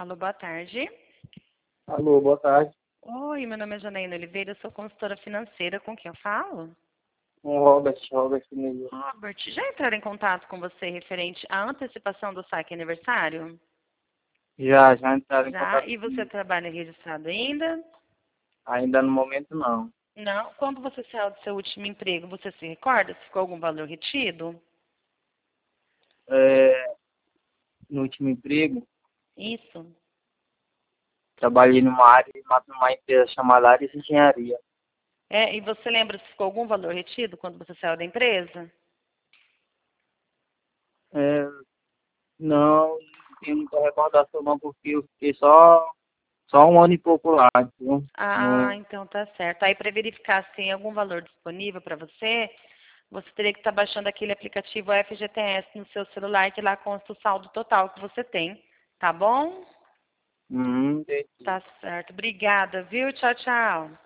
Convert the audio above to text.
Alô, boa tarde. Alô, boa tarde. Oi, meu nome é Janaína Oliveira, eu sou consultora financeira. Com quem eu falo? Robert mesmo. Robert, já entraram em contato com você referente à antecipação do saque aniversário? Já entraram em Já. contato E você comigo. trabalha registrado ainda? Ainda no momento não. Não. Quando você saiu do seu último emprego, você se recorda se ficou algum valor retido? É, no último emprego, Isso. trabalhei numa empresa chamada Área de Engenharia. E você lembra se ficou algum valor retido quando você saiu da empresa? É, não tenho muita recordação não, porque eu fiquei só um ano e pouco lá, entendeu? Ah, No, então tá certo. Aí para verificar se tem algum valor disponível para você, você teria que estar baixando aquele aplicativo FGTS no seu celular, que lá consta o saldo total que você tem. Tá bom? entendi. Tá certo. Obrigada, viu? Tchau, tchau.